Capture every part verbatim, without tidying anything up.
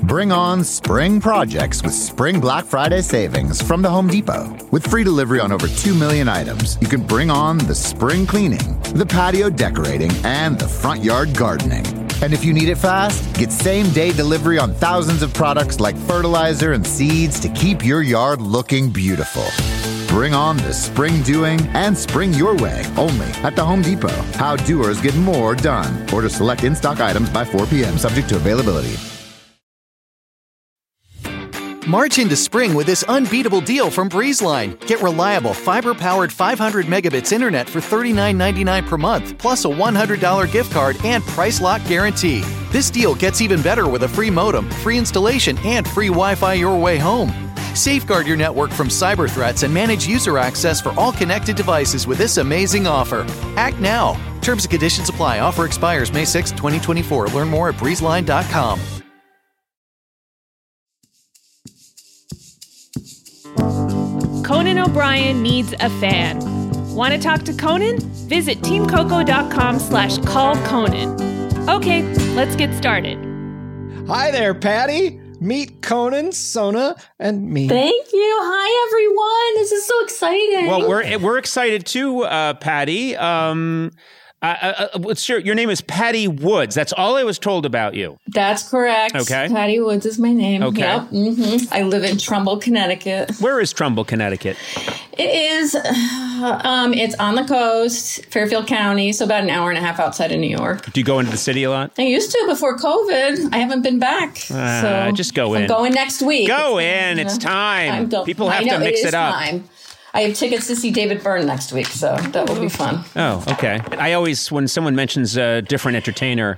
Bring on spring projects with Spring Black Friday savings from the Home Depot. With free delivery on over two million items, you can bring on the spring cleaning, the patio decorating, and the front yard gardening. And if you need it fast, get same-day delivery on thousands of products like fertilizer and seeds to keep your yard looking beautiful. Bring on the spring doing and spring your way only at the Home Depot. How doers get more done. Order select in-stock items by four p.m. subject to availability. March into spring with this unbeatable deal from BreezeLine. Get reliable, fiber-powered five hundred megabits internet for thirty-nine ninety-nine per month, plus a one hundred dollars gift card and price lock guarantee. This deal gets even better with a free modem, free installation, and free Wi-Fi your way home. Safeguard your network from cyber threats and manage user access for all connected devices with this amazing offer. Act now. Terms and conditions apply. Offer expires May sixth, twenty twenty-four. Learn more at breezeline dot com. Conan O'Brien needs a fan. Want to talk to Conan? Visit teamcoco.com slash call Conan. Okay, let's get started. Hi there, Patty. Meet Conan, Sona, and me. Thank you. Hi, everyone. This is so exciting. Well, we're we're excited too, uh, Patty. Um, uh, uh, what's your your name is Patty Woods. That's all I was told about you. That's correct. Okay. Patty Woods is my name. Okay. Yep. Mm-hmm. I live in Trumbull, Connecticut. Where is Trumbull, Connecticut? It is. Um, it's on the coast, Fairfield County, so about an hour and a half outside of New York. Do you go into the city a lot? I used to before COVID. I haven't been back. Uh, so just go in. I'm going next week. Go it's, in. It's time. Go- People have I know, to mix it, it up. Time. I have tickets to see David Byrne next week, so that will be fun. Oh, okay. I always, when someone mentions a different entertainer,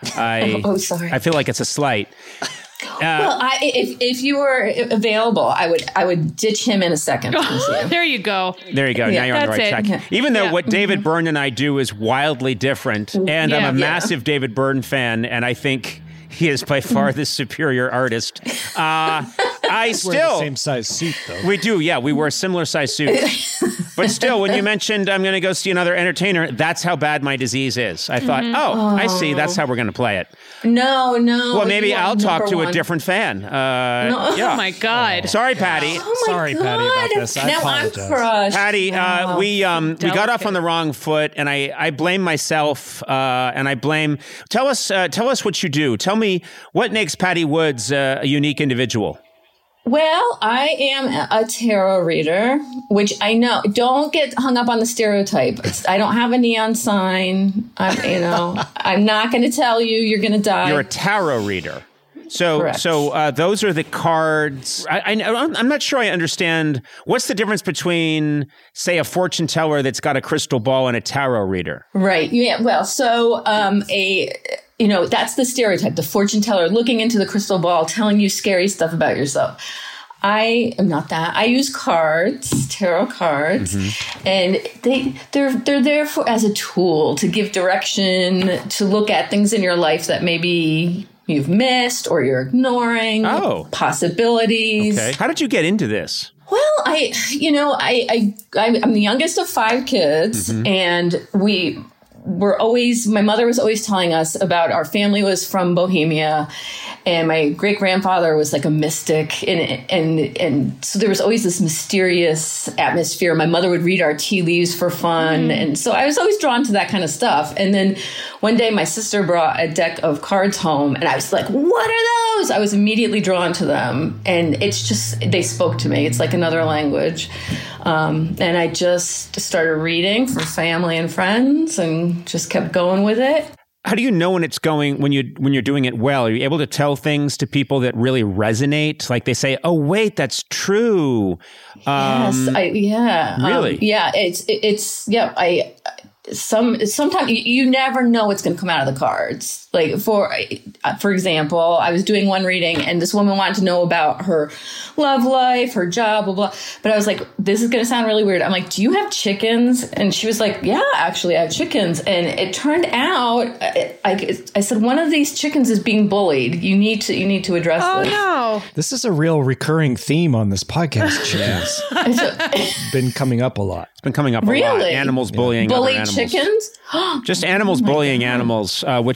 I oh, sorry. I feel like it's a slight. Uh, well, I, if if you were available, I would I would ditch him in a second. Oh, there you go. There you go. Yeah, now you're on the right that's track. it. Even though Yeah. what David Byrne and I do is wildly different, and Yeah. I'm a Yeah. massive David Byrne fan, and I think he is by far the superior artist. Uh, I We're still in the same size suit, though. we do, yeah. We wear similar size suits, but still, when you mentioned I'm going to go see another entertainer, that's how bad my disease is. I thought, oh, I see. That's how we're going to play it. No, no. Well, maybe you are I'll talk number to one. a different fan. Uh, No. yeah. Oh, my God. Sorry, Patty. Oh my Sorry, God. Patty, about this. I now apologize. I'm crushed. Patty, uh, Wow. we um, we got off Delicate. on the wrong foot, and I, I blame myself, uh, and I blame. Tell us, uh, tell us what you do. Tell me what makes Patty Woods uh, a unique individual. Well, I am a tarot reader, which I know. Don't get hung up on the stereotype. It's, I don't have a neon sign. I'm, you know, I'm not going to tell you you're going to die. You're a tarot reader. So, Correct. so uh, those are the cards. I, I, I'm not sure I understand. What's the difference between, say, a fortune teller that's got a crystal ball and a tarot reader? Right. Yeah. Well, so um, a you know that's the stereotype: the fortune teller looking into the crystal ball, telling you scary stuff about yourself. I am not that. I use cards, tarot cards, mm-hmm. and they they're they're there for as a tool to give direction, to look at things in your life that maybe you've missed or you're ignoring. Oh. Possibilities. Okay. How did you get into this? Well, I, you know, I, I, I'm the youngest of five kids, mm-hmm. and we were always, my mother was always telling us about our family was from Bohemia, and my great grandfather was like a mystic, and and and so there was always this mysterious atmosphere. My mother would read our tea leaves for fun, mm. and so I was always drawn to that kind of stuff. And then one day, my sister brought a deck of cards home, and I was like, "What are those?" I was immediately drawn to them, and it's just they spoke to me. It's like another language, um, and I just started reading for family and friends, and just kept going with it. How do you know when it's going, when you when you're doing it well? Are you able to tell things to people that really resonate? Like they say, "Oh, wait, that's true." Um, yes, I, yeah, really, um, yeah. It's it, it's yeah. I some sometimes you, you never know what's going to come out of the cards. Like for for example, I was doing one reading, and this woman wanted to know about her love life, her job, blah blah. But I was like, "This is going to sound really weird." I'm like, "Do you have chickens?" And she was like, "Yeah, actually, I have chickens." And it turned out, I, I, I said, "One of these chickens is being bullied. You need to you need to address Oh, this." no. This is a real recurring theme on this podcast, chickens. Been coming up a lot. It's been coming up a lot. Really? Animals bullying other Bullied animals. chickens? Just animals Oh my bullying God. animals, uh, which is something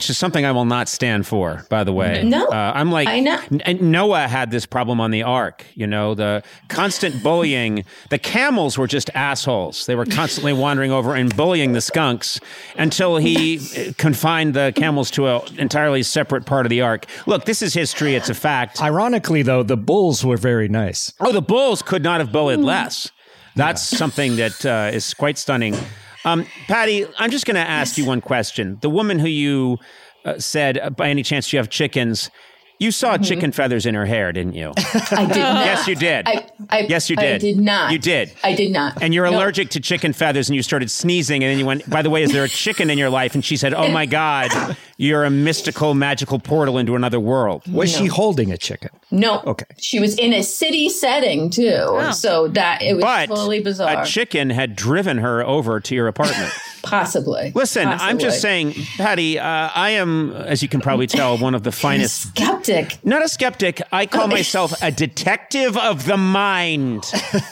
I will not stand for, by the way. No, uh, I'm like, I know. N- Noah had this problem on the ark, you know, the constant bullying. The camels were just assholes. They were constantly wandering over and bullying the skunks until he confined the camels to an entirely separate part of the ark. Look, this is history. It's a fact. Ironically, though, the bulls were very nice. Oh, the bulls could not have bullied less. That's yeah. something that uh, is quite stunning. Um, Patty, I'm just going to ask you one question. The woman who you uh, said, uh, by any chance you have chickens, you saw mm-hmm. chicken feathers in her hair, didn't you? I did not. Yes, you did. I, I, yes, you did. I did not. You did. I did not. And you're no. allergic to chicken feathers, and you started sneezing, and then you went, by the way, is there a chicken in your life? And she said, oh, my God, you're a mystical, magical portal into another world. Was no. she holding a chicken? No. Okay. She was in a city setting, too. Oh. So that it was but totally bizarre. A chicken had driven her over to your apartment. Possibly. Listen, Possibly. I'm just saying, Patty, uh, I am, as you can probably tell, one of the finest. A skeptic. Not a skeptic. I call myself a detective of the mind.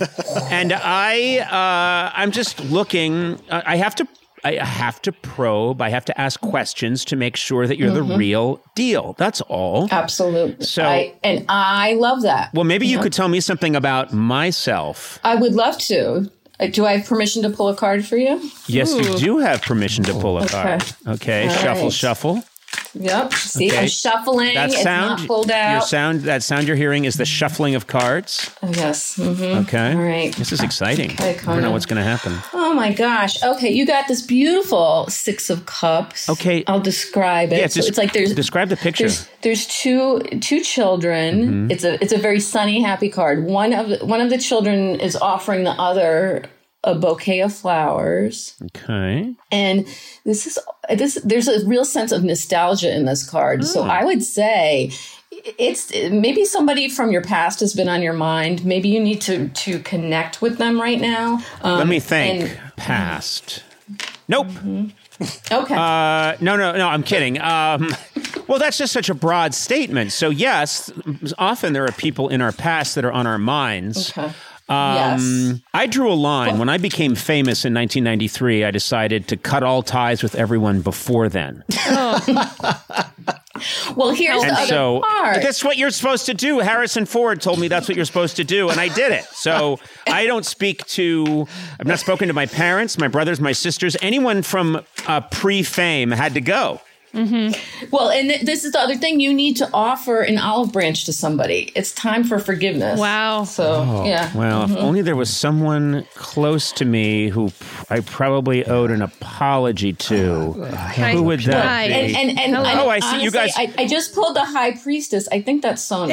And I, uh, I'm just looking, uh, I have to, I have to probe. I have to ask questions to make sure that you're mm-hmm. the real deal. That's all. Absolutely. So, I, and I love that. Well, maybe you, you could tell me something about myself. I would love to. Do I have permission to pull a card for you? Yes, Ooh. you do have permission to pull a okay. card. Okay, all shuffle, right. shuffle. Yep. See, okay. I'm shuffling. That it's sound, not pulled out. Your sound, that sound you're hearing is the shuffling of cards. Oh, yes. Mm-hmm. Okay. All right. This is exciting. Okay, I don't know what's going to happen. Oh, my gosh. Okay, you got this beautiful Six of Cups. Okay. I'll describe it. Yeah, so des- it's like there's describe the picture. There's, there's two two children. Mm-hmm. It's a it's a very sunny, happy card. One of one of the children is offering the other a bouquet of flowers. Okay. And this is this there's a real sense of nostalgia in this card. Oh. So I would say it's maybe somebody from your past has been on your mind. Maybe you need to to connect with them right now. Um, Let me think. And, past. Nope. Mm-hmm. Okay. Uh, no, no, no, I'm kidding. Um, well, that's just such a broad statement. So yes, often there are people in our past that are on our minds. Okay. Um, yes. I drew a line. Well, when I became famous in nineteen ninety-three, I decided to cut all ties with everyone before then. Oh. Well, here's and the other so, part. That's what you're supposed to do. Harrison Ford told me that's what you're supposed to do, and I did it. So I don't speak to, I've not spoken to my parents, my brothers, my sisters, anyone from uh, pre-fame had to go. Mm-hmm. Well, and th- this is the other thing. You need to offer an olive branch to somebody. It's time for forgiveness. Wow. So, oh, yeah. Well, mm-hmm. if only there was someone close to me who I probably owed an apology to. Uh, who would that Hi. be? And, and, and, and oh, I see. honestly, You guys. I, I just pulled the High Priestess. I think that's Sona.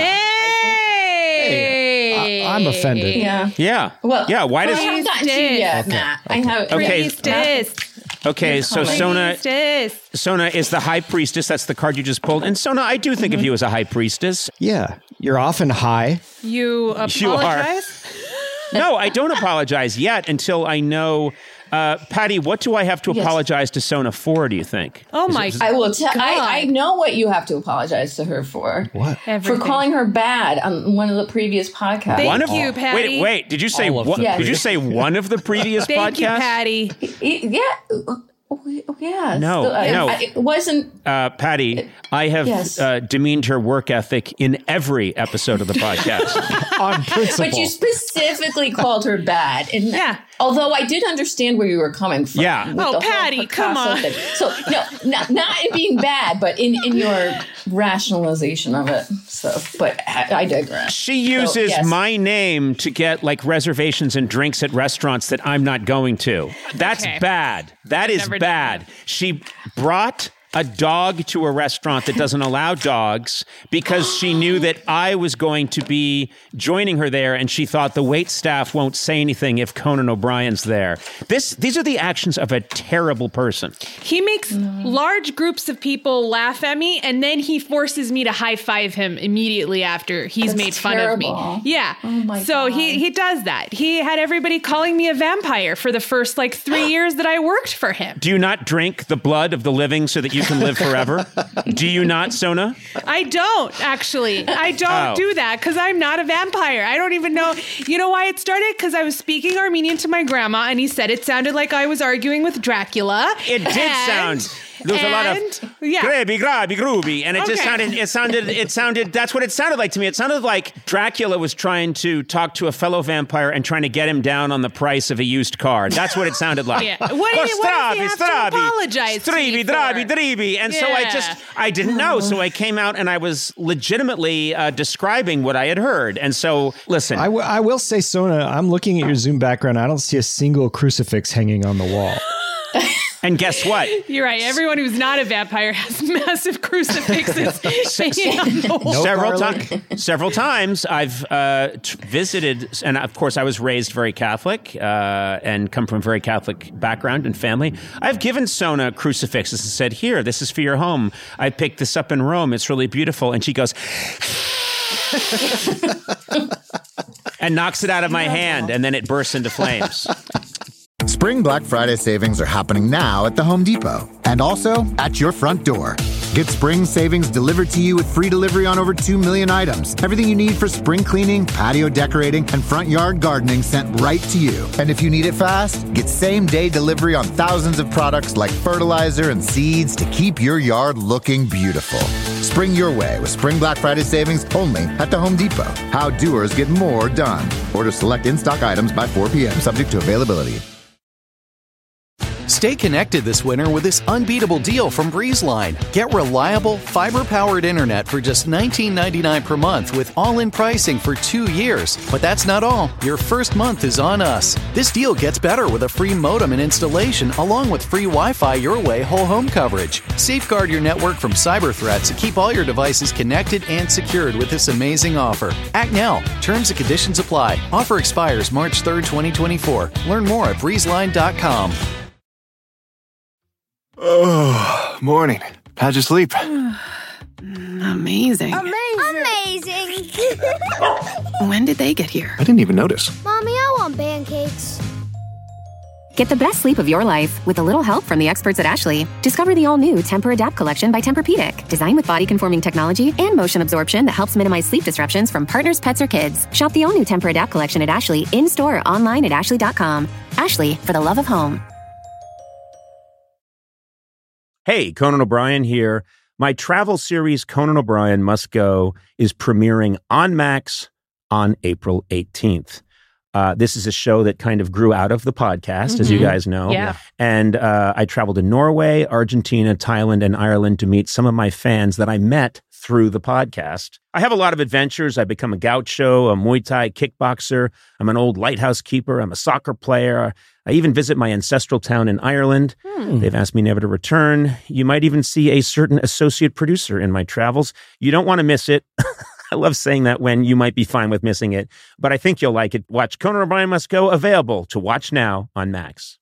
Hey! Hey, I, I'm offended. Yeah. Yeah. Well, yeah. Why does? I haven't gotten to you yet, okay. Matt. I have. Okay. Priestess. Okay, so Sona, Priestess. Sona is the high priestess. That's the card you just pulled. And Sona, I do think mm-hmm. of you as a high priestess. Yeah, you're often high. You apologize? You are. No, I don't apologize yet until I know. Uh, Patty, what do I have to yes. apologize to Sona for, do you think? Oh, my God. I will tell. I, I know what you have to apologize to her for. What? Everything. For calling her bad on one of the previous podcasts. Thank one of, you, Patty. Wait, wait. Did you say one? Yes. Did you say one of the previous Thank podcasts? you, Patty. Yeah. Oh, yes. No, uh, no. I, it wasn't. Uh, Patty, I have yes. uh, demeaned her work ethic in every episode of the podcast. On principle. But you specifically called her bad. And yeah. Although I did understand where you were coming from. Yeah. With oh, the Patty, come on. Thing. So, no, not, not in being bad, but in, in your rationalization of it. So, but I, I digress. She uses so, yes. my name to get like reservations and drinks at restaurants that I'm not going to. That's okay. bad. That I've is bad. She brought a dog to a restaurant that doesn't allow dogs because she knew that I was going to be joining her there, and she thought the wait staff won't say anything if Conan O'Brien's there. This, these are the actions of a terrible person. He makes mm. large groups of people laugh at me, and then he forces me to high five him immediately after he's That's made fun terrible. of me. Yeah. Oh my so God. he he does that. He had everybody calling me a vampire for the first like three years that I worked for him. Do you not drink the blood of the living so that you can live forever? Do you not, Sona? I don't, actually. I don't Oh. do that because I'm not a vampire. I don't even know. You know why it started? Because I was speaking Armenian to my grandma, and he said it sounded like I was arguing with Dracula. It did and, sound... There was and, a lot of yeah. grabby, grabby, grooby, and it Okay. just sounded. It sounded. It sounded. That's what it sounded like to me. It sounded like Dracula was trying to talk to a fellow vampire and trying to get him down on the price of a used car. That's what it sounded like. Yeah. What did, what does he have to apologize to me Strabi, drabi, for? dribi. And so I Yeah. just, I didn't know. So I came out and I was legitimately uh, describing what I had heard. And so, listen. I, w- I will say, Sona, I'm looking at your Zoom background. I don't see a single crucifix hanging on the wall. And guess what? You're right. Everyone who's not a vampire has massive crucifixes hanging on the wall. No several garlic. times, several times I've uh, t- visited, and of course I was raised very Catholic uh, and come from a very Catholic background and family. I've given Sona crucifixes and said, "Here, this is for your home. I picked this up in Rome. It's really beautiful." And she goes, and knocks it out of my hand, and then it bursts into flames. Spring Black Friday savings are happening now at the Home Depot and also at your front door. Get spring savings delivered to you with free delivery on over two million items. Everything you need for spring cleaning, patio decorating, and front yard gardening sent right to you. And if you need it fast, get same-day delivery on thousands of products like fertilizer and seeds to keep your yard looking beautiful. Spring your way with Spring Black Friday savings only at the Home Depot. How doers get more done. Order select in-stock items by four p.m. subject to availability. Stay connected this winter with this unbeatable deal from BreezeLine. Get reliable, fiber-powered internet for just nineteen ninety-nine per month with all-in pricing for two years. But that's not all. Your first month is on us. This deal gets better with a free modem and installation along with free Wi-Fi your way whole home coverage. Safeguard your network from cyber threats and keep all your devices connected and secured with this amazing offer. Act now. Terms and conditions apply. Offer expires March third, twenty twenty-four. Learn more at breeze line dot com. Oh, morning. How'd you sleep? Amazing. Amazing! When did they get here? I didn't even notice. Mommy, I want pancakes. Get the best sleep of your life with a little help from the experts at Ashley. Discover the all-new Tempur-Adapt collection by Tempur-Pedic, designed with body-conforming technology and motion absorption that helps minimize sleep disruptions from partners, pets, or kids. Shop the all-new Tempur-Adapt collection at Ashley in-store or online at ashley dot com. Ashley, for the love of home. Hey, Conan O'Brien here. My travel series, Conan O'Brien Must Go, is premiering on Max on April eighteenth. Uh, this is a show that kind of grew out of the podcast, mm-hmm. as you guys know. Yeah. And uh, I traveled to Norway, Argentina, Thailand, and Ireland to meet some of my fans that I met through the podcast. I have a lot of adventures. I become a gaucho, a Muay Thai kickboxer. I'm an old lighthouse keeper. I'm a soccer player. I even visit my ancestral town in Ireland. Hmm. They've asked me never to return. You might even see a certain associate producer in my travels. You don't want to miss it. I love saying that when you might be fine with missing it, but I think you'll like it. Watch Conan O'Brien Must Go, available to watch now on Max.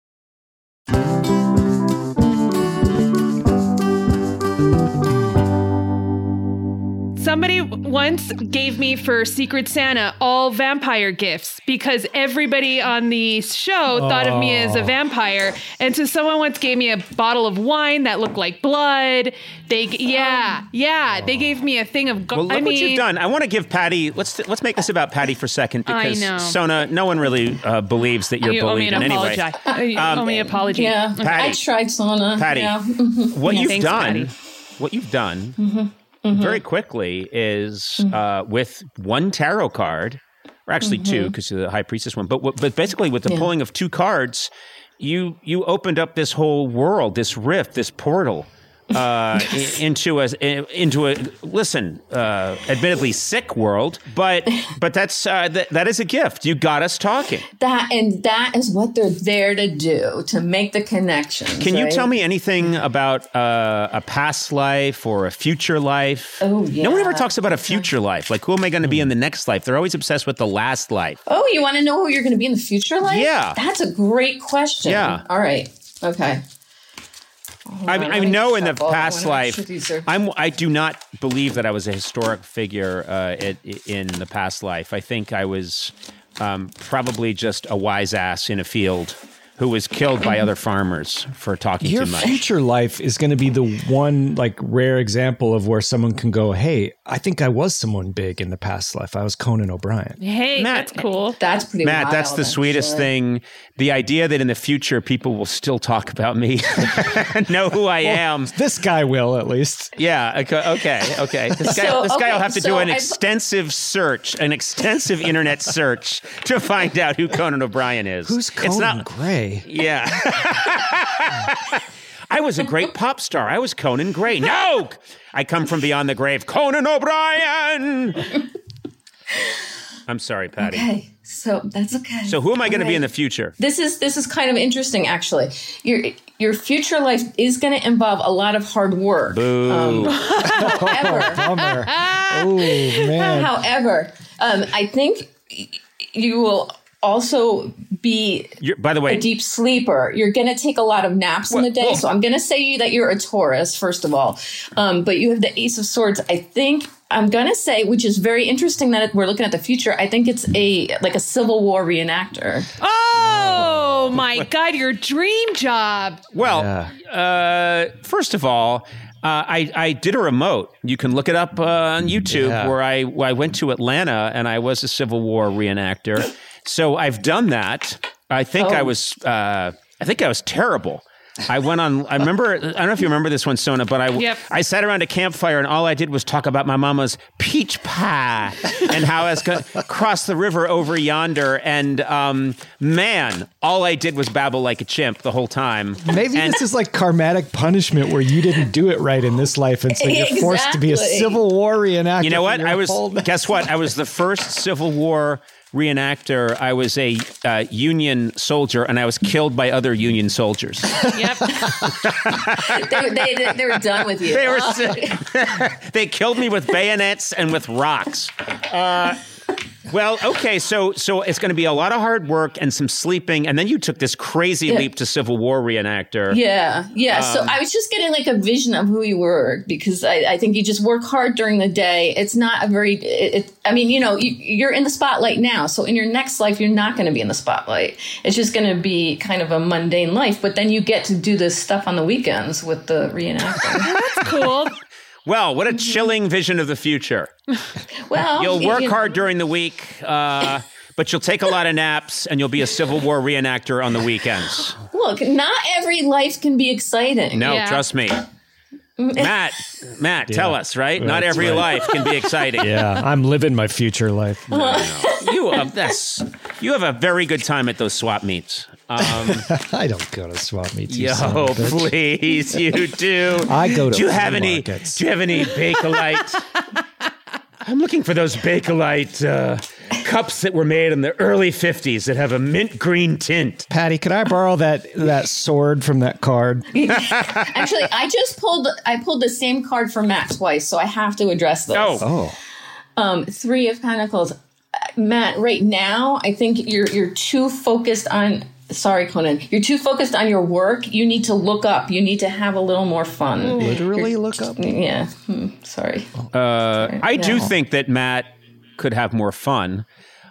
Somebody once gave me for Secret Santa all vampire gifts because everybody on the show oh. thought of me as a vampire. And so someone once gave me a bottle of wine that looked like blood. They, yeah, yeah. Oh. They gave me a thing of. Go- well, look I what mean, you've done. I want to give Patty. Let's let's make this about Patty for a second because I know. Sona, no one really uh, believes that you're you bullied in any way. You um, owe me an apology. Yeah, Patty, I tried, Sona. Patty, yeah. what yeah. you've Thanks, done, Patty. what you've done. Mm-hmm. Mm-hmm. very quickly is mm-hmm. uh, with one tarot card, or actually mm-hmm. two, because the High Priestess one, but but basically with the yeah. pulling of two cards, you you opened up this whole world, this rift, this portal uh, into a into a listen, uh, admittedly sick world, but but that's uh, th- that is a gift. You got us talking. That and that is what they're there to do, to make the connections. Can right? you tell me anything about uh, a past life or a future life? Oh yeah. No one ever talks about a future life. Like, who am I going to be in the next life? They're always obsessed with the last life. Oh, you want to know who you're going to be in the future life? Yeah, that's a great question. Yeah. All right. Okay. I, I know in the past life, I'm, I do not believe that I was a historic figure uh, it, in the past life. I think I was um, probably just a wise ass in a field who was killed by other farmers for talking Your too much. future life is going to be the one like rare example of where someone can go, hey, I think I was someone big in the past life. I was Conan O'Brien. Hey, Matt, that's cool. That's pretty Matt, wild, that's the sweetest actually. thing. The idea that in the future people will still talk about me, know who I am. This guy will, at least. Yeah. Okay. Okay. okay. This guy. So, this guy okay, will have to so do an I've- extensive search, an extensive internet search to find out who Conan O'Brien is. Who's Conan It's not. Gray? Yeah. I was a great pop star. I was Conan Gray. No, I come from beyond the grave. Conan O'Brien. I'm sorry, Patty. Okay, so that's okay. So who am I going to be Okay. in the future? This is this is kind of interesting, actually. Your your future life is going to involve a lot of hard work. Boo. Um, however, Bummer. Oh, man. however, um, I think y- you will also be You're, by the way, a deep sleeper. You're going to take a lot of naps in Well, the day. well- So I'm going to say that you're a Taurus, first of all. Um, but you have the Ace of Swords. I think I'm going to say, which is very interesting that we're looking at the future. I think it's a like a Civil War reenactor. Oh my God, your dream job. well, uh, first of all, uh, I, I did a remote. You can look it up uh, on YouTube Yeah. where I, I went to Atlanta and I was a Civil War reenactor. So I've done that. I think Oh. I was uh, I think I was terrible. I went on, I remember, I don't know if you remember this one, Sona, but I, Yep. I sat around a campfire and all I did was talk about my mama's peach pie and how I was going to cross the river over yonder. And um, man, all I did was babble like a chimp the whole time. Maybe And- this is like karmatic punishment where you didn't do it right in this life, and so you're forced to be a Exactly. Civil War reenactor. You know for what? your I was, whole- guess what? I was the first Civil War reenactor. I was a uh, Union soldier and I was killed by other Union soldiers. Yep. they, they, they were done with you. They were, they killed me with bayonets and with rocks. Uh, well, okay, so so it's going to be a lot of hard work and some sleeping, and then you took this crazy Yeah. leap to Civil War reenactor. Yeah, yeah. so Um, I was just getting like a vision of who you were because I, I think you just work hard during the day. It's not a very, it, it, I mean, you know, you, you're in the spotlight now. So in your next life, you're not going to be in the spotlight. It's just going to be kind of a mundane life. But then you get to do this stuff on the weekends with the reenacting. That's cool. Well, what a chilling vision of the future. Well, You'll you- work you- hard during the week, uh, but you'll take a lot of naps, and you'll be a Civil War reenactor on the weekends. Look, not every life can be exciting. No, Yeah. trust me. Matt, Matt, tell us, right? Not That's every right. life can be exciting. Yeah, I'm living my future life. You, uh, that's, you have a very good time at those swap meets. Um, I don't go to swap meets. you son yo, of a bitch. please, you do. I go to Do you flea have any? markets. Do you have any Bakelite? I'm looking for those Bakelite uh, cups that were made in the early fifties that have a mint green tint. Patty, could I borrow that that sword from that card? Actually, I just pulled, I pulled the same card for Matt twice, so I have to address this. Oh, Oh, Um, Three of Pentacles. Uh, Matt, right now, I think you're you're too focused on. Sorry, Conan. You're too focused on your work. You need to look up. You need to have a little more fun. literally look up. Yeah. Hmm, sorry. uh, I do Yeah. think that Matt could have more fun.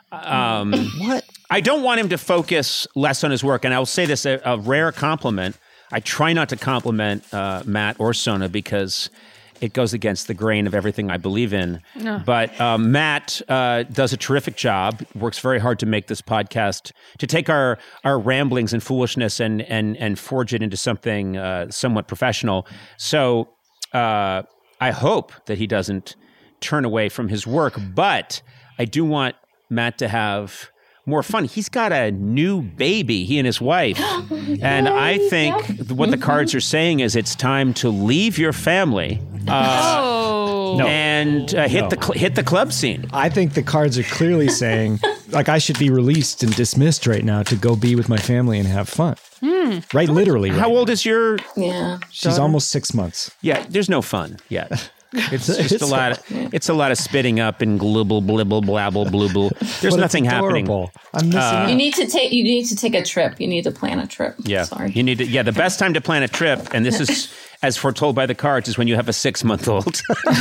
Um, What? I don't want him to focus less on his work, and I will say this: a, a rare compliment. I try not to compliment uh, Matt or Sona because it goes against the grain of everything I believe in. No. But um, Matt uh, does a terrific job. Works very hard to make this podcast, to take our our ramblings and foolishness and and and forge it into something uh, somewhat professional. So uh, I hope that he doesn't turn away from his work, but I do want Matt to have more fun. He's got a new baby, he and his wife. And I think what the cards are saying is it's time to leave your family uh, Oh. No. and uh, hit No. the cl- hit the club scene. I think the cards are clearly saying, like, I should be released and dismissed right now to go be with my family and have fun. Right, literally. How right old now. is your? Yeah. She's almost six months. Yeah, there's no fun yet. It's just It's a lot. Of, it's a lot of spitting up and glibble, blibble, blabble, blubble. There's But nothing it's happening. adorable. I'm missing Uh, out. You need to take. You need to take a trip. You need to plan a trip. Yeah, Sorry. you need to. Yeah, the best time to plan a trip, and this is as foretold by the cards, is when you have a six-month-old.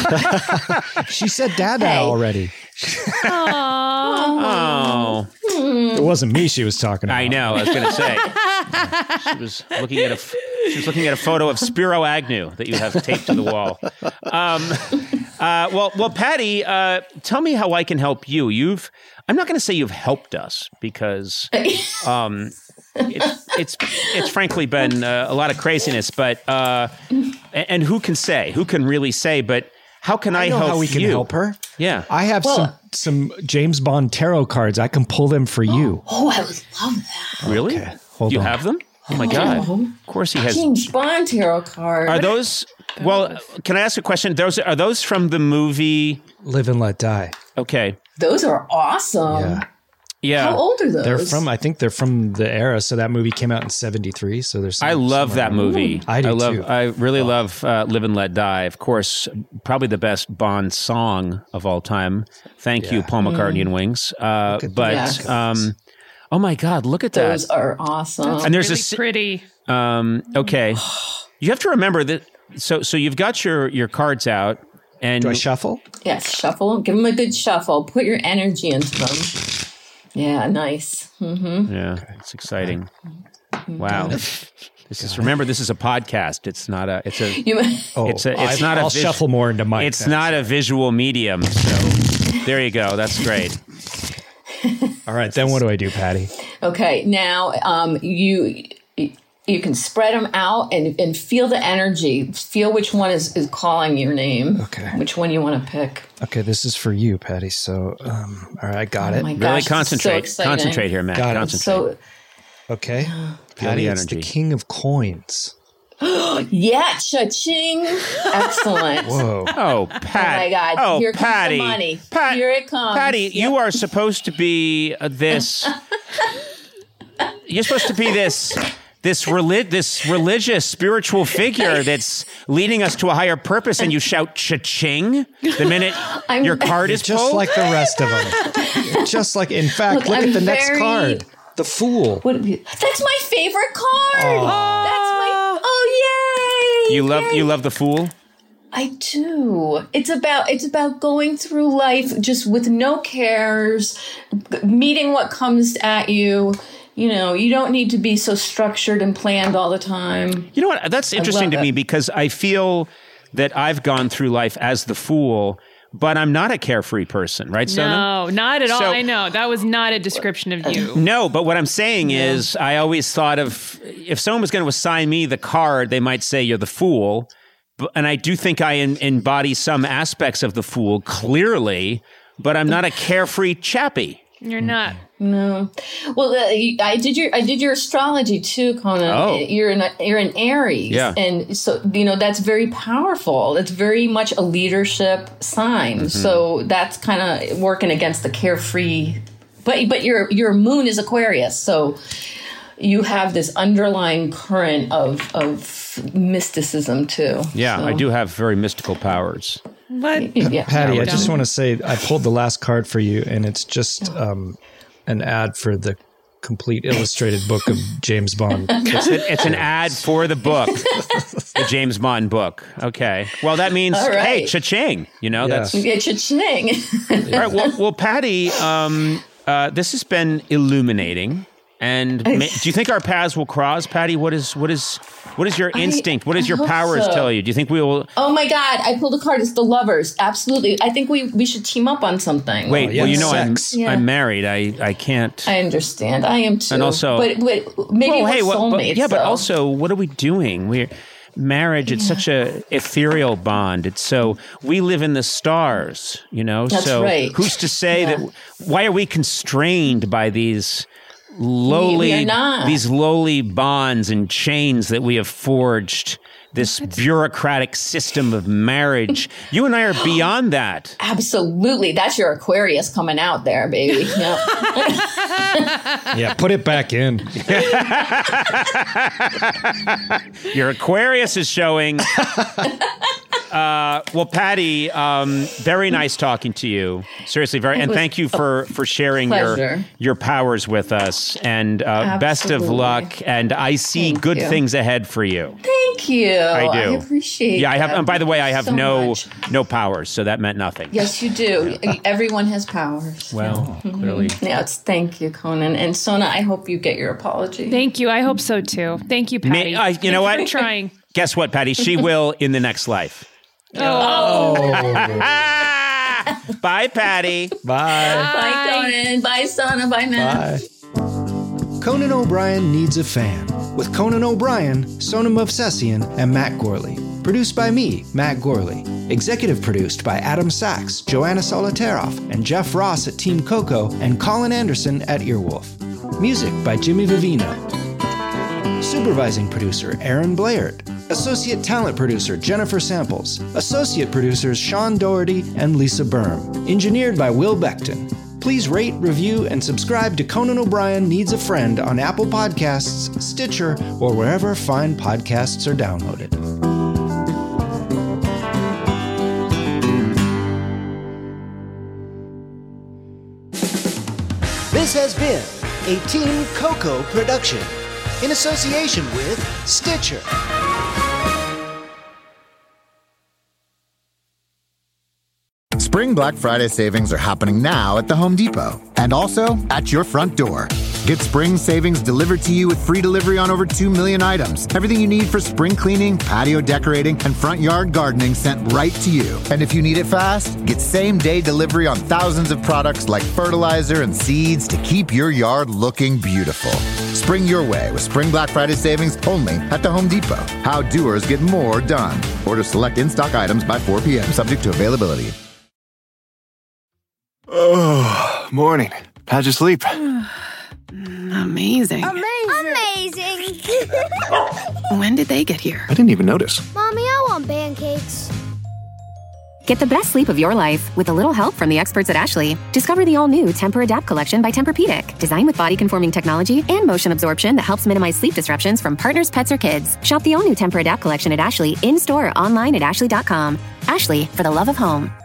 She said dada Hey. already. Oh, It wasn't me she was talking about. I know. I was going to say. She was looking at a she was looking at a photo of Spiro Agnew that you have taped to the wall. Um, uh, well, well, Patty, uh, tell me how I can help you. You've I'm not going to say you've helped us because um, it's it's it's frankly been uh, a lot of craziness. But uh, and who can say? Who can really say? But how can I, I know help how we you? can help her? Yeah, I have well, some some James Bond tarot cards. I can pull them for you. Oh, I would love that. Really? Okay, hold Do you on. have them? Oh my God! Of course he has. James Bond tarot card. Are those? Well, can I ask a question? Those are those from the movie Live and Let Die? Oh, Okay. Those are awesome. Yeah. Yeah. How old are those? They're from, I think they're from the era. So that movie came out in seventy-three. So there's. Some, I love that movie. Ooh, I do I love. too. I really oh. love uh, Live and Let Die. Of course, probably the best Bond song of all time. Thank yeah. you, Paul McCartney mm. and Wings. Uh, but um, oh my God, look at those that! Those are awesome. That's and there's really a pretty. Um, okay, you have to remember that. So, so you've got your your cards out, and do I shuffle? Yes, shuffle. Give them a good shuffle. Put your energy into them. Yeah, nice. Mm-hmm. Yeah, okay. It's exciting. Wow. This is remember this is a podcast. It's not a it's a you, oh, it's a it's I, not I'll a vis- shuffle more into Mike. It's not a visual medium. So there you go. That's great. All right, then what do I do, Patty? Okay, now um, you you can spread them out and, and feel the energy. Feel which one is, is calling your name. Okay. Which one you want to pick. Okay, this is for you, Patty. So, um, all right, I got oh it. My gosh, really concentrate. So concentrate here, Matt. Got concentrate. So, okay. Patty, it's the King of Coins. Yeah, cha-ching. Excellent. Whoa. Oh, Pat. Oh, my God. Oh, Here Patty. comes the money. Pat, Here it comes. Patty, yep. you are supposed to be uh, this... you're supposed to be this... This reli- this religious, spiritual figure that's leading us to a higher purpose, and you shout cha-ching the minute I'm, your card is just pulled? like the rest of them. Just like, in fact, look, look at I'm the very, next card. The Fool. What, that's my favorite card. Oh. That's my... Oh, yay. You love yay. you love the Fool? I do. It's about it's about going through life just with no cares, meeting what comes at you. You know, you don't need to be so structured and planned all the time. You know what? That's interesting to it. me because I feel that I've gone through life as the fool, but I'm not a carefree person, right, Sona? No, not at all. So, I know. That was not a description of you. No, but what I'm saying yeah. is I always thought of if someone was going to assign me the card, they might say you're the fool. And I do think I in, embody some aspects of the fool clearly, but I'm not a carefree chappy. You're not. No. Well, uh, I did your I did your astrology too, Conan. Oh. You're an you're an Aries, yeah. and so you know that's very powerful. It's very much a leadership sign. Mm-hmm. So that's kind of working against the carefree. But but your your moon is Aquarius, so you have this underlying current of of mysticism too. Yeah, so. I do have very mystical powers. What? Yeah. Patty, I just want to say I pulled the last card for you, and it's just um, an ad for the complete illustrated book of James Bond. It's, a, it's an ad for the book, the James Bond book. Okay. Well, that means, right. hey, cha-ching. You know, Yeah. that's... Yeah, cha-ching. All right. Well, well Patty, um, uh, this has been illuminating. And ma- do you think our paths will cross, Patty? What is what is what is your instinct? I, what does I your powers so. tell you? Do you think we will? Oh my God! I pulled a card. It's the lovers. Absolutely. I think we, we should team up on something. Wait. Oh, yeah, well, you know, sex. I'm Yeah. I'm married. I, I can't. I understand. I am too. And also, but, but maybe well, we're hey, what, but, soulmates. yeah, but though. also, what are we doing? We're marriage. It's Yeah. such a ethereal bond. It's so we live in the stars. You know. That's so right. who's to say Yeah. that? Why are we constrained by these? lowly We- we are not. these lowly bonds and chains that we have forged, this bureaucratic system of marriage. You and I are beyond that. Absolutely. That's your Aquarius coming out there, baby. Yeah. Yeah, put it back in. Your Aquarius is showing. Uh, well, Patty, um, very nice talking to you. Seriously, very, and thank you for for sharing pleasure. your your powers with us. And uh, best of luck. And I see Thank good you. things ahead for you. Thank you. I do. I appreciate. Yeah, I have. that. And by the way, I have so no much. no powers, so that meant nothing. Yes, you do. Everyone has powers. Well, clearly. Yeah, it's thank you, Conan. And Sona, I hope you get your apology. Thank you. I hope so too. Thank you, Patty. May, I, you Thank know what? For trying. Guess what, Patty? She will in the next life. Oh. Bye, Patty. Bye. Bye, Conan. Bye, Sona. Bye, Matt. Bye. Conan O'Brien Needs a Fan with Conan O'Brien, Sonam Movsesian, and Matt Gorley. Produced by me, Matt Gorley. Executive produced by Adam Sachs, Joanna Solitaroff, and Jeff Ross at Team Coco, and Colin Anderson at Earwolf. Music by Jimmy Vivino. Supervising producer Aaron Blaird. Associate talent producer Jennifer Samples. Associate producers Sean Doherty and Lisa Berm. Engineered by Will Beckton. Please rate, review, and subscribe to Conan O'Brien Needs a Friend on Apple Podcasts, Stitcher, or wherever fine podcasts are downloaded. This has been a Team Coco production in association with Stitcher. Spring Black Friday savings are happening now at the Home Depot and also at your front door. Get spring savings delivered to you with free delivery on over two million items. Everything you need for spring cleaning, patio decorating, and front yard gardening sent right to you. And if you need it fast, get same-day delivery on thousands of products like fertilizer and seeds to keep your yard looking beautiful. Spring your way with Spring Black Friday savings only at the Home Depot. How doers get more done. Order select in-stock items by four p.m. subject to availability. Oh, morning. How'd you sleep? Amazing. Amazing. When did they get here? I didn't even notice. Mommy, I want pancakes. Get the best sleep of your life with a little help from the experts at Ashley. Discover the all-new Tempur-Adapt collection by Tempur-Pedic, designed with body-conforming technology and motion absorption that helps minimize sleep disruptions from partners, pets, or kids. Shop the all-new Tempur-Adapt collection at Ashley in-store or online at ashley dot com. Ashley, for the love of home.